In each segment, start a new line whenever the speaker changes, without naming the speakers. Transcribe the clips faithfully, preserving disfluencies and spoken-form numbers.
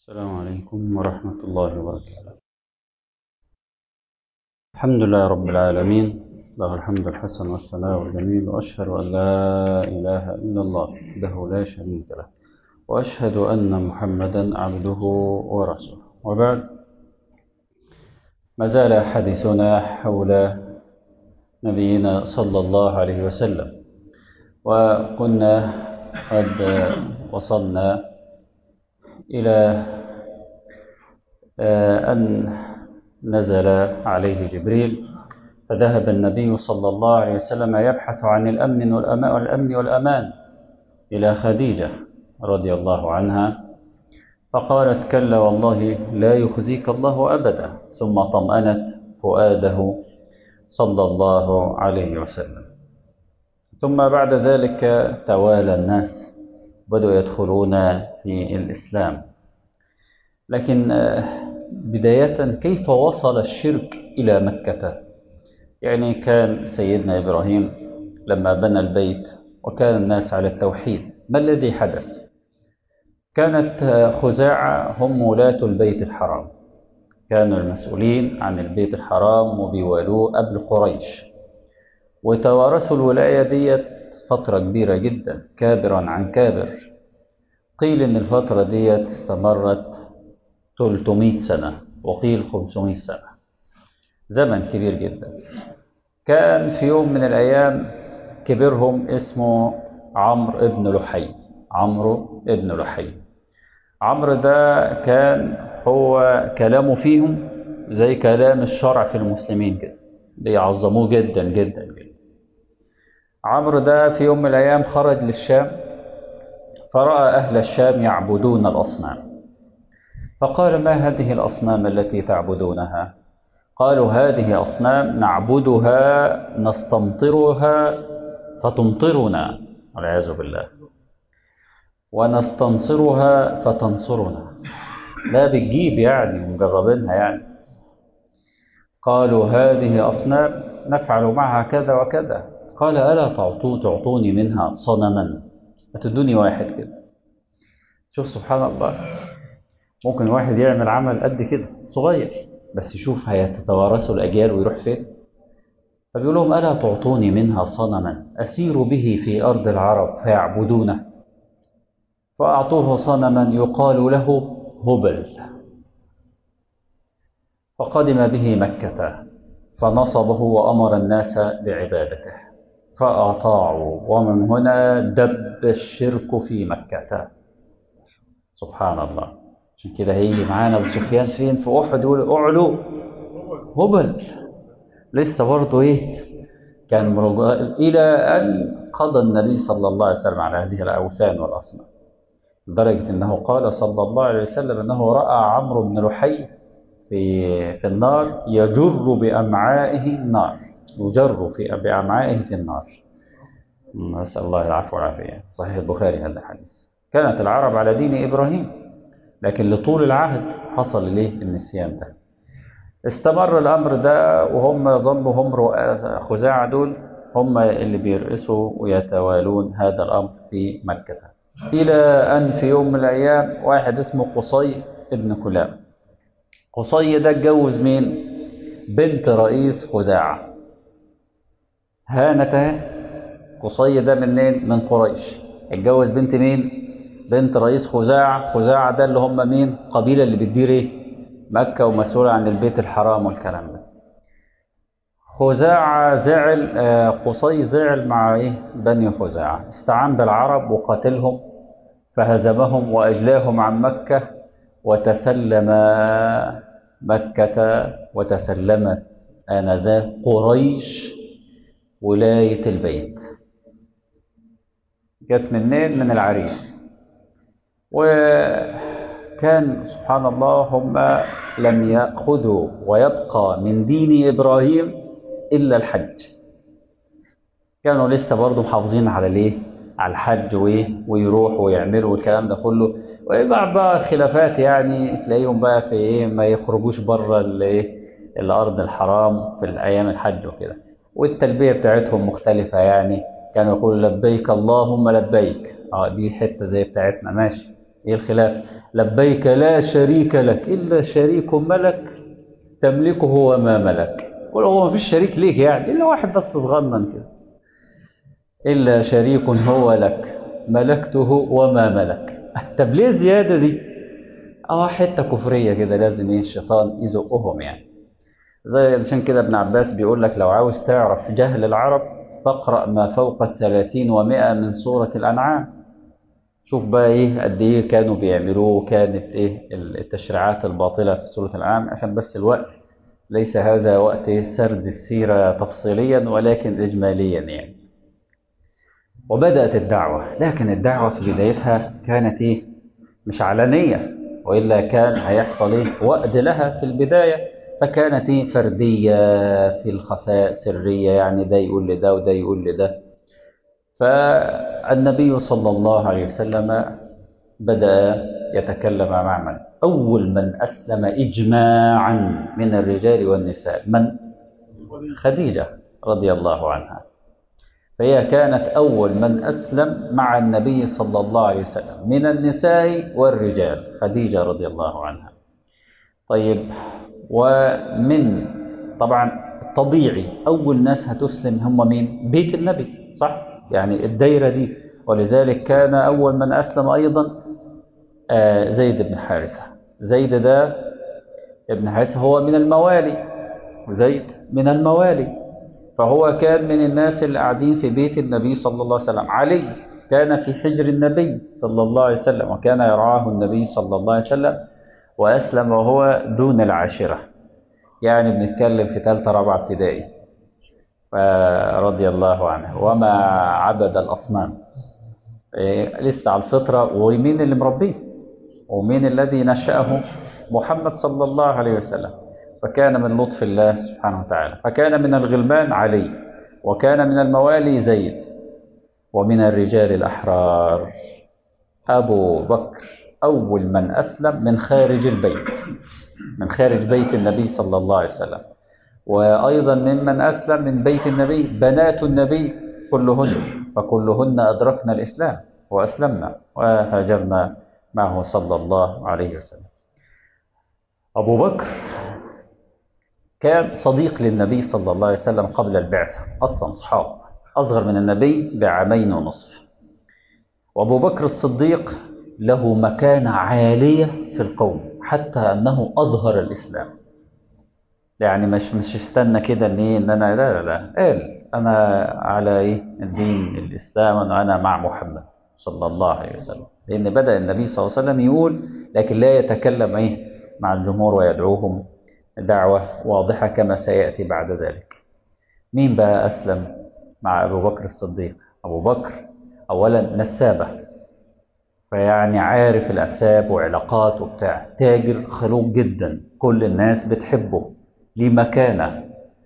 السلام عليكم ورحمة الله وبركاته. الحمد لله رب العالمين، له الحمد الحسن والثناء الجميل، وأشهد أن لا إله إلا الله وحده لا شريك له، وأشهد أن محمدا عبده ورسوله. وبعد، ما زال حديثنا حول نبينا صلى الله عليه وسلم، وكنا قد وصلنا إلى أن نزل عليه جبريل، فذهب النبي صلى الله عليه وسلم يبحث عن الأمن والأمن والأمان إلى خديجة رضي الله عنها، فقالت: كلا والله لا يخزيك الله أبدا، ثم طمأنت فؤاده صلى الله عليه وسلم. ثم بعد ذلك توالى الناس، بدأوا يدخلون في الإسلام. لكن بداية، كيف وصل الشرك إلى مكة؟ يعني كان سيدنا إبراهيم لما بنى البيت وكان الناس على التوحيد، ما الذي حدث؟ كانت خزاعة هم ولاة البيت الحرام، كانوا المسؤولين عن البيت الحرام وبيوالوه قبل قريش، وتوارثوا الولاية دي فترة كبيرة جدا، كابرا عن كابر. قيل إن الفترة دي استمرت ثلاثمائة سنة، وقيل خمسمائة سنة، زمن كبير جدا. كان في يوم من الأيام كبيرهم اسمه عمرو ابن لحي. عمرو ابن لحي عمرو ده كان هو كلامه فيهم زي كلام الشرع في المسلمين كده، بيعظموه جدا جدا جدا. عمرو ده في يوم من الأيام خرج للشام، فرأى أهل الشام يعبدون الأصنام، فقال: ما هذه الأصنام التي تعبدونها؟ قالوا: هذه أصنام نعبدها نستمطرها فتمطرنا والعياذ بالله، ونستنصرها فتنصرنا. لا بتجيب يعني، مجربينها يعني. قالوا: هذه أصنام نفعل معها كذا وكذا. قال: ألا تعطوا تعطوني منها صنما، أتدوني واحد كده. شوف سبحان الله، ممكن واحد يعمل عمل قد كده صغير، بس شوف هيتوارثوا الأجيال ويروح فين. فبيقول لهم: ألا تعطوني منها صنما أسير به في أرض العرب فيعبدونه. فأعطوه صنما يقال له هبل، فقدم به مكة فنصبه وأمر الناس بعبادته فأطاعوا، ومن هنا دب الشرك في مكة. سبحان الله. عشان كده هيجي معانا أبو سفيان فين في أحد يقول: أعلو هبل. لسه برضه إيه، كان مرجع إلى أن قضى النبي صلى الله عليه وسلم على هذه الأوثان والأصنام، لدرجة أنه قال صلى الله عليه وسلم أنه رأى عمرو بن لحي في في النار يجر بأمعائه النار، يجر في بأمعائه في النار. نسأل الله العفو والعافية. صحيح البخاري هذا الحديث. كانت العرب على دين إبراهيم، لكن لطول العهد حصل ليه النسيان ده. استمر الأمر ده، وهم ظلوا هم خزاعة دول هم اللي بيرئسوا ويتوالون هذا الأمر في مكة، إلى أن في يوم من الأيام واحد اسمه قصي ابن كلاب. قصي ده اتجوز مين؟ بنت رئيس خزاعة. هانته. قصي ده منين؟ من قريش. اتجوز بنت مين؟ بنت رئيس خزاعة. خزاعة ده اللي هم مين؟ قبيلة اللي بتدير ايه؟ مكة، ومسؤولة عن البيت الحرام والكلام ده. خزاعة زعل، قصي زعل مع ايه؟ بني خزاعة، استعان بالعرب وقاتلهم فهزمهم وأجلاهم عن مكة، وتسلم مكة وتسلمت آنذاك قريش ولاية البيت. جت منين؟ من العريس. وكان سبحان الله هم لم يأخذوا ويبقى من دين إبراهيم إلا الحج. كانوا لسه برضو محافظين على ليه؟ على الحج، ويروحوا ويعملوا الكلام ده كله. وبعد بقى خلافات يعني، تلاقيهم بقى في ايه، ما يخرجوش بره الايه، الارض الحرام في الايام الحج وكده. والتلبيه بتاعتهم مختلفه يعني، كانوا يقولوا: لبيك اللهم لبيك. اه دي حته زي بتاعتنا، ماشي، ايه الخلاف؟ لبيك لا شريك لك إلا شريك ملك تملكه وما ملك. قول هو مفيش شريك ليك يعني إلا واحد بس صغنن كده، إلا شريك هو لك ملكته وما ملك. طب ليه الزيادة دي؟ اه حتة كفرية كده لازم ايه الشيطان يزقهم يعني. زي عشان كده ابن عباس بيقول لك لو عاوز تعرف جهل العرب فاقرأ ما فوق الثلاثين ومئة من سورة الأنعام. شوف بقى ايه قد ايه كانوا بيعملوه، كانت ايه التشريعات الباطلة في سورة الأنعام. عشان بس الوقت ليس هذا وقت سرد السيرة تفصيليا ولكن إجماليا يعني. وبدأت الدعوة، لكن الدعوة في بدايتها كانت ايه مش علنية، وإلا كان هيحصل ايه وقت لها في البداية. فكانت ايه فردية في الخفاء، سرية يعني، ده يقول لده وده يقول لده. فالنبي صلى الله عليه وسلم بدأ يتكلم مع من؟ أول من أسلم إجماعا من الرجال والنساء من؟ خديجة رضي الله عنها. فهي كانت أول من أسلم مع النبي صلى الله عليه وسلم من النساء والرجال، خديجة رضي الله عنها. طيب، ومن طبعا طبيعي أول ناس هتسلم هم مين؟ بيت النبي، صح؟ يعني الدايرة دي. ولذلك كان أول من أسلم أيضا زيد بن حارثة. زيد ده ابن حارثة هو من الموالي، وزيد من الموالي. فهو كان من الناس اللي قاعدين في بيت النبي صلى الله عليه وسلم. علي كان في حجر النبي صلى الله عليه وسلم، وكان يرعاه النبي صلى الله عليه وسلم، وأسلم وهو دون العاشرة، يعني بنتكلم في ثالثة رابعة ابتدائي رضي الله عنه. وما عبد الأصنام، إيه لسه على الفطرة. ومين اللي مربيه ومين الذي نشأه؟ محمد صلى الله عليه وسلم. فكان من لطف الله سبحانه وتعالى. فكان من الغلمان علي، وكان من الموالي زيد، ومن الرجال الأحرار أبو بكر أول من أسلم من خارج البيت، من خارج بيت النبي صلى الله عليه وسلم. وأيضا ممن أسلم من بيت النبي بنات النبي كلهن، فكلهن أدركنا الإسلام وأسلمنا وهاجرنا معه صلى الله عليه وسلم. أبو بكر كان صديق للنبي صلى الله عليه وسلم قبل البعثة، أصلا أصحاب، أصغر من النبي بعامين ونصف. وأبو بكر الصديق له مكانة عالية في القوم، حتى أنه أظهر الإسلام. يعني مش مش استنى كده ليه ان انا لا لا لا قال انا على ايه الدين الاسلام، وانا مع محمد صلى الله عليه وسلم. لان بدأ النبي صلى الله عليه وسلم يقول، لكن لا يتكلم ايه مع الجمهور ويدعوهم دعوة واضحة كما سيأتي بعد ذلك. مين بقى أسلم مع أبو بكر الصديق؟ أبو بكر أولا نسابة، فيعني عارف الأنساب وعلاقات وبتاع، تاجر خلوق جدا، كل الناس بتحبه، ليه مكانة.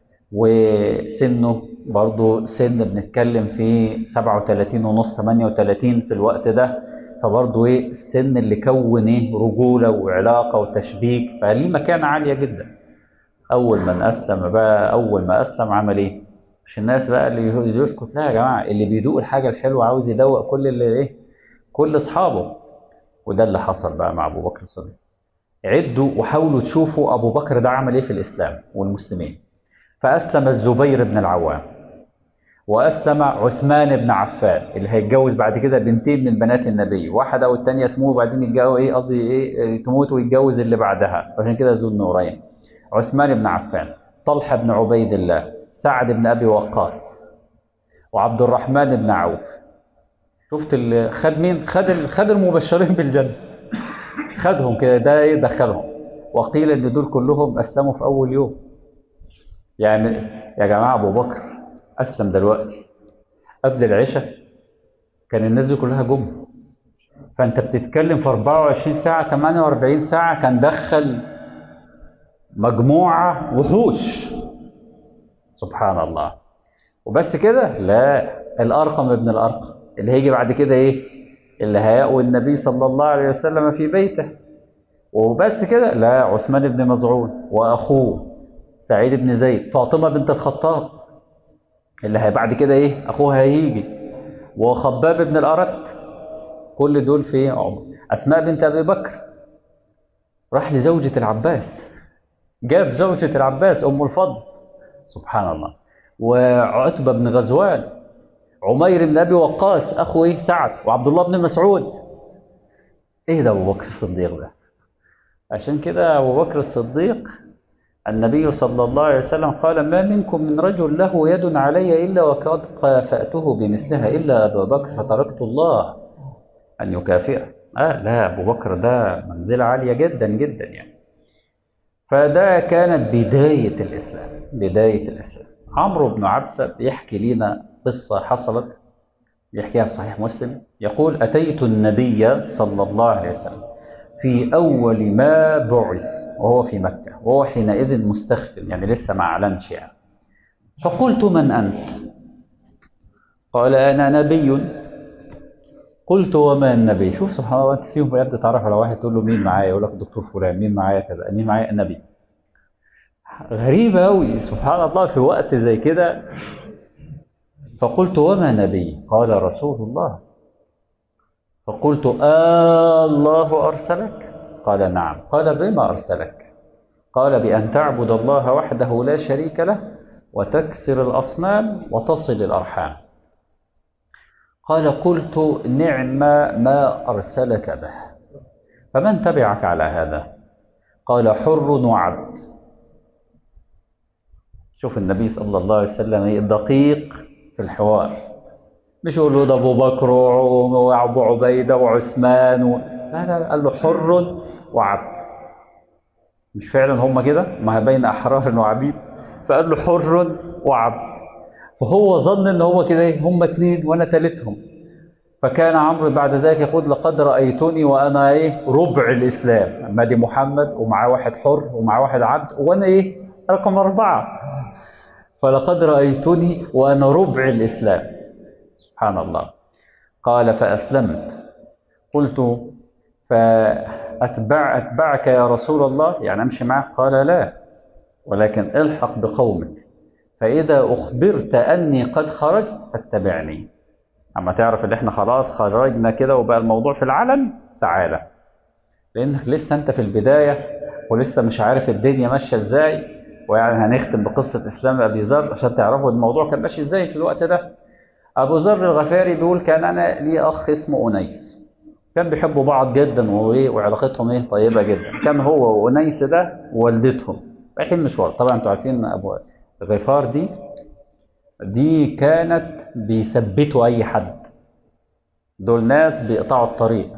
وسنه برضو سن بنتكلم في سبعة وثلاثين ونص ثمانية وثلاثين في الوقت ده، فبرضو ايه السن اللي كون ايه رجولة وعلاقة وتشبيك، فليه مكانة عالية جدا. أول من أسلم بقى، أول ما أسلم عمل ايه؟ مش الناس بقى اللي يسكت، لا يا جماعة، اللي بيدوق الحاجة الحلوة عاوز يدوق كل اللي ايه كل أصحابه. وده اللي حصل بقى مع أبو بكر الصديق. عدوا وحاولوا تشوفوا أبو بكر ده عمل ايه في الإسلام والمسلمين. فأسلم الزبير بن العوام، وأسلم عثمان بن عفان اللي هيتجوز بعد كده بنتين من بنات النبي، واحدة أو الثانية تموت وبعدين يتجوز ايه قصدي ايه تموت ويتجوز اللي بعدها، عشان كده ذو النورين. عثمان بن عفان، طلحة بن عبيد الله، سعد بن أبي وقاص، وعبد الرحمن بن عوف. شفت خد مين؟ خد خد المبشرين بالجنة، خدهم كده، ده ايه دخلهم. وقيل ان دول كلهم اسلموا في اول يوم. يعني يا جماعه ابو بكر اسلم دلوقتي، قبل العشاء كان الناس دي كلها جم. فانت بتتكلم في أربعة وعشرين ساعه ثمانية وأربعين ساعه كان دخل مجموعه وحوش، سبحان الله. وبس كده؟ لا، الارقم ابن الارقم اللي هيجي بعد كده ايه اللي هيأوي النبي صلى الله عليه وسلم في بيته. وبس كده؟ لا، عثمان بن مظعون واخوه سعيد بن زيد، فاطمه بنت الخطاب اللي هي بعد كده ايه اخوها هيجي، وخباب بن الارت، كل دول في عمر. اسماء بنت ابي بكر راح لزوجة العباس، جاب زوجة العباس أم الفضل، سبحان الله، وعتبة بن غزوان، عمير بن أبي وقاص أخو إيه سعد، وعبد الله بن مسعود. إيه ده أبو بكر الصديق ده؟ عشان كده أبو بكر الصديق النبي صلى الله عليه وسلم قال: ما منكم من رجل له يد علي إلا وقد كافأته بمثلها إلا أبا بكر فتركت الله أن يكافئه. آه لا، أبو بكر ده منزلة عالية جدا جدا يعني. فده كانت بداية الإسلام، بداية الإسلام. عمرو بن عبسة بيحكي لنا قصة حصلت، يحكيها في صحيح مسلم، يقول: أتيت النبي صلى الله عليه وسلم في أول ما بعث وهو في مكة، وهو حينئذ مستخفٍ يعني لسه ما أعلنش يعني. فقلت: من أنت؟ قال: أنا نبي. قلت: وما النبي؟ شوف سبحان الله، أنت فيهم بقى بتتعرف على واحد تقول له مين معايا، يقول لك الدكتور فلان. مين معايا كذا. مين معايا؟ النبي. غريبة أوي سبحان الله في وقت زي كده. فقلت: وما نبي؟ قال: رسول الله. فقلت: آه الله أرسلك؟ قال: نعم. قال: بما أرسلك؟ قال: بأن تعبد الله وحده لا شريك له وتكسر الأصنام وتصل الأرحام. قال: قلت: نعم ما أرسلك به، فمن تبعك على هذا؟ قال: حر وعبد. شوف النبي صلى الله عليه وسلم دقيق في الحوار، مش يقول له ده أبو بكر وأبو عبيدة وعثمان و... لا لا، قال له حر وعبد. مش فعلا هم كده؟ ما بين أحرار وعبيد، فقال له حر وعبد. فهو ظن ان هو كده ايه، هم اتنين وانا تالتهم. فكان عمرو بعد ذلك يقول: لقد رأيتني وانا ايه ربع الاسلام، اما دي محمد ومعاه واحد حر ومعاه واحد عبد وانا ايه رقم اربعة. فلقد رأيتني وانا ربع الاسلام، سبحان الله. قال: فأسلمت. قلت: فأتبع أتبعك يا رسول الله، يعني أمشي معك؟ قال: لا، ولكن الحق بقومك، فإذا أخبرت أني قد خرجت فاتبعني. أما تعرف إن إحنا خلاص خرجنا كده وبقى الموضوع في العلن، تعالى، لأنك لسه أنت في البداية ولسه مش عارف الدنيا ماشية إزاي. ويعني هنختم بقصة إسلام أبي ذر عشان تعرفوا الموضوع كان ماشي إزاي في الوقت ده. أبو ذر الغفاري بيقول: كان أنا لي أخ اسمه أنيس، كان بيحبوا بعض جدا وعلاقتهم إيه طيبة جدا. كان هو وأنيس ده ووالدتهم رايحين مشوار. طبعا أنتوا عارفين أبو غفار دي دي كانت بيثبتوا أي حد، دول ناس بيقطعوا الطريق.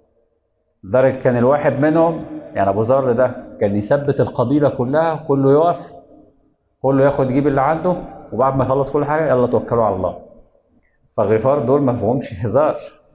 لدرجة كان الواحد منهم يعني أبو ذر ده كان يثبت القبيلة كلها، كله يقف، كله ياخد يجيب اللي عنده، وبعد ما يخلص كل حاجة يلا توكلوا على الله. فغفار دول ما فيهمش هزار.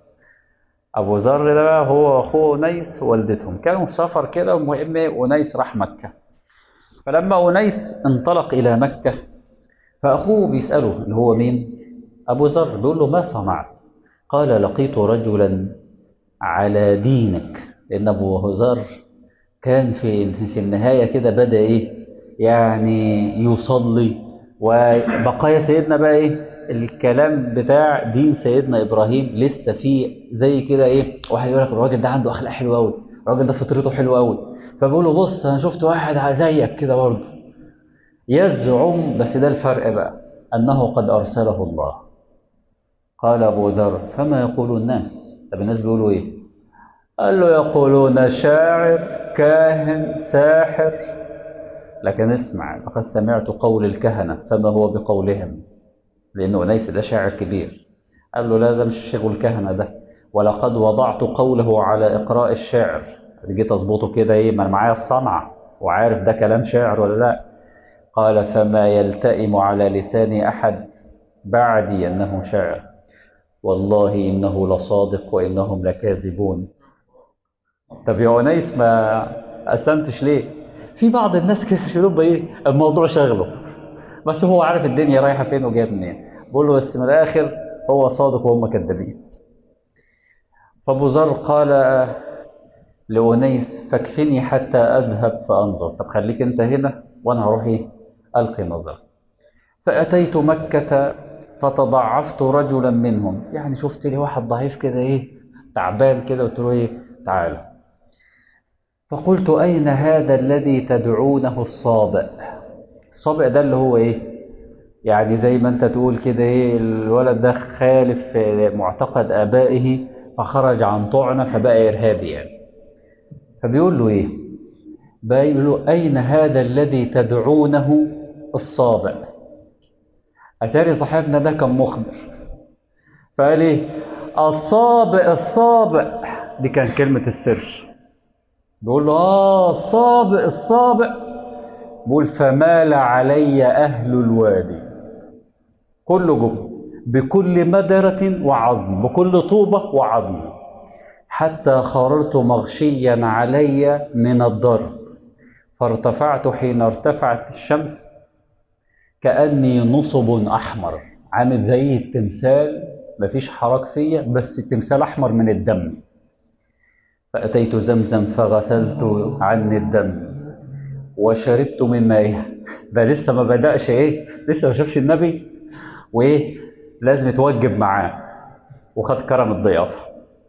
أبو ذر ده بقى هو أخوه أنيس ووالدتهم كانوا في سفر كده، ومهم أنيس راح مكة. فلما أنيس انطلق إلى مكة فأخوه بيسأله اللي هو مين؟ أبو ذر، بيقول له: ما صنعت؟ قال: لقيت رجلا على دينك. لأن أبو ذر كان في في النهاية كده بدأ إيه يعني يصلي، وبقايا سيدنا بقى إيه الكلام بتاع دين سيدنا إبراهيم لسه فيه زي كده إيه. واحد يقول لك الراجل ده عنده أخلاق حلوة أوي، الراجل ده فطرته حلوة أوي. فبقول له: بص أنا شفت واحد زيك كده برضه يزعم، بس ده الفرق بقى، أنه قد أرسله الله. قال أبو ذر: فما يقول الناس؟ طب الناس بيقولوا إيه؟ قال له: يقولون شاعر، كاهن، ساحر. لكن اسمع، لقد سمعت قول الكهنة فما هو بقولهم، لأنه أنيس ده شاعر كبير. قال له: لا، ده مش شغل الكهنة ده، ولقد وضعت قوله على إقراء الشعر. جيت أظبطه كده إيه، ما أنا معايا الصنعة وعارف ده كلام شاعر ولا لا. قال: فما يلتئم على لسان أحد بعدي أنه شاعر، والله إنه لصادق وإنهم لكاذبون. طب يا أنيس ما أسلمتش ليه؟ في بعض الناس كده يقولوا إيه الموضوع شغله، بس هو عارف الدنيا رايحة فين وجاية منين. بقول له: بس من الآخر هو صادق وهم كذابين. فأبو ذر قال لأنيس: فاكفني حتى أذهب فأنظر. طب خليك أنت هنا وأنا هروح إيه ألقي نظر. فأتيت مكة فتضعفت رجلا منهم، يعني شفت لي واحد ضعيف كده إيه تعبان كده، قلت له: إيه تعالى. فقلت أين هذا الذي تدعونه الصابئ؟ الصابئ ده اللي هو إيه؟ يعني زي ما أنت تقول كده إيه، الولد ده خالف معتقد آبائه فخرج عن طعنة فبقى إرهابي يعني. فبيقول له إيه؟ بيقول له أين هذا الذي تدعونه الصابئ؟ أتاري صاحبنا ده كان مخبر، فقال إيه؟ الصابئ الصابئ، دي كان كلمة السر. بيقول له آه الصابئ الصابئ. بيقول فمال علي أهل الوادي كل جبن بكل مدرة وعظم، بكل طوبة وعظم، حتى خررت مغشيا علي من الضرب، فارتفعت حين ارتفعت الشمس كأني نصب أحمر، عامل زي التمثال مفيش حراك فيا بس التمثال أحمر من الدم. فأتيت زمزم فغسلت عني الدم وشربت من مائها. ده لسه ما بدأش إيه، لسه ما شافش النبي وإيه لازم يتوجب معاه وخد كرم الضيافة.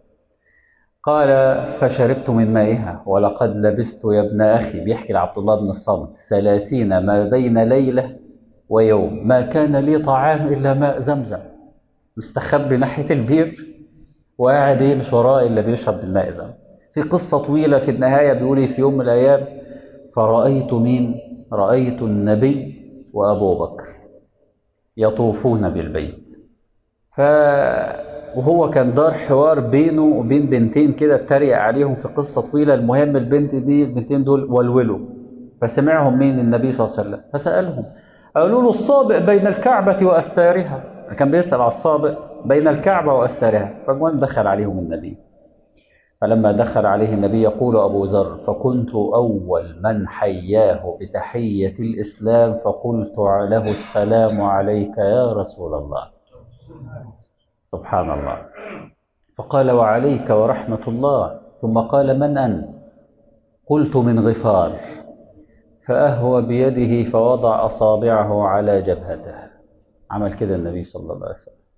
قال فشربت من مائها ولقد لبست يا ابن أخي، بيحكي لعبد الله بن الصامت، ثلاثين ما بين ليلة ويوم ما كان لي طعام إلا ماء زمزم، مستخبي ناحية البير وقاعد إيه مش وراه إلا بيشرب الماء ده. في قصة طويلة في النهاية بيقول في يوم من الأيام فرأيت مين؟ رأيت النبي وأبو بكر يطوفون بالبيت. ف وهو كان دار حوار بينه وبين بنتين كده اتريق عليهم في قصة طويلة. المهم البنت دي البنتين دول ولولوا، فسمعهم مين؟ النبي صلى الله عليه وسلم، فسألهم قالوا له الصابئ بين الكعبة وأستارها. كان بيسأل على الصابئ بين الكعبة وأستارها. فالمهم دخل عليهم النبي، فلما دخل عليه النبي يقول أبو ذر فكنت أول من حياه بتحية الإسلام فقلت له السلام عليك يا رسول الله. سبحان الله. فقال وعليك ورحمة الله، ثم قال من أنت؟ قلت من غفار. فأهوى بيده فوضع أصابعه على جبهته، عمل كده النبي صلى الله عليه وسلم.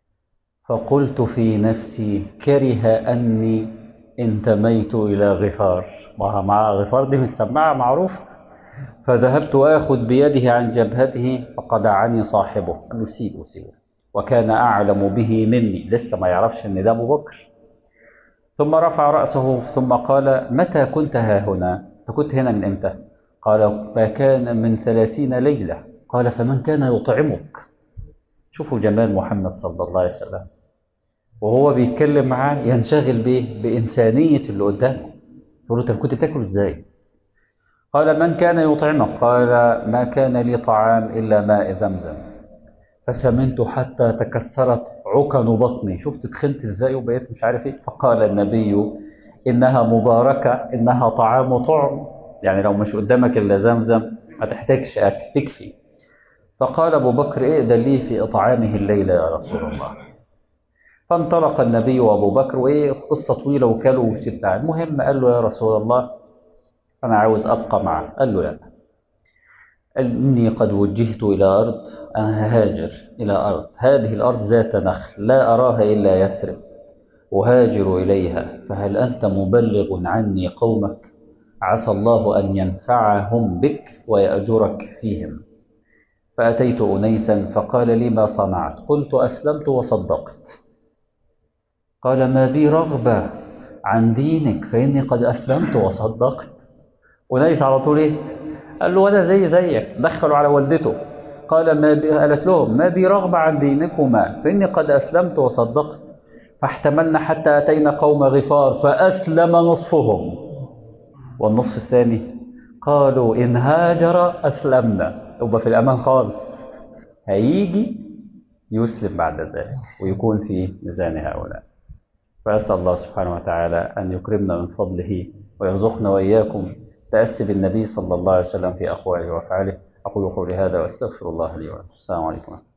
فقلت في نفسي كره أني انتميت إلى غفار، مع غفار دي متسمعة معروف. فذهبت آخذ بيده عن جبهته فقدعني صاحبه، قال له سيبه سيبه، وكان أعلم به مني، لسه ما يعرفش أن ده أبو بكر. ثم رفع رأسه ثم قال متى كنت ها هنا؟ أنت كنت هنا من إمتى؟ قال فكان من ثلاثين ليلة. قال فمن كان يطعمك؟ شوفوا جمال محمد صلى الله عليه وسلم، وهو بيتكلم معاه ينشغل به بإنسانية اللي قدامه. يقول له أنت كنت تاكل إزاي؟ قال من كان يطعمك؟ قال ما كان لي طعام إلا ماء زمزم، فسمنت حتى تكسرت عكن بطني، شفت تخنت إزاي وبقيت مش عارف إيه. فقال النبي إنها مباركة، إنها طعام طعم، يعني لو مش قدامك إلا زمزم ما تحتاجش أكل تكفي. فقال أبو بكر ائذن لي في إطعامه الليلة يا رسول الله. فانطلق النبي وأبو بكر، وإيه قصة طويلة وكلوا وشبع. المهم قال له يا رسول الله أنا عاوز أبقى معه. قال له لا، إني قد وجهت إلى أرض، أنا هاجر إلى أرض، هذه الأرض ذات نخل لا أراها إلا يثرب، أهاجر إليها، فهل أنت مبلغ عني قومك؟ عسى الله أن ينفعهم بك ويأجرك فيهم. فأتيت أنيسا فقال لي ما صنعت؟ قلت أسلمت وصدقت. قال ما بي رغبة عن دينك فإني قد أسلمت وصدقت. أنيس على طول إيه؟ قال له وأنا زي زيك، دخلوا على والدته. قال ما بي، قالت لهم ما بي رغبة عن دينكما فإني قد أسلمت وصدقت. فاحتملنا حتى أتينا قوم غفار فأسلم نصفهم، والنصف الثاني قالوا إن هاجر أسلمنا، يبقى في الأمان خالص، هيجي يسلم بعد ذلك ويكون في ميزان هؤلاء. فأسأل الله سبحانه وتعالى أن يكرمنا من فضله ويرزقنا وإياكم تأسي بالنبي صلى الله عليه وسلم في أقواله وأفعاله. أقول قولي هذا وأستغفر الله لي ولكم. السلام عليكم.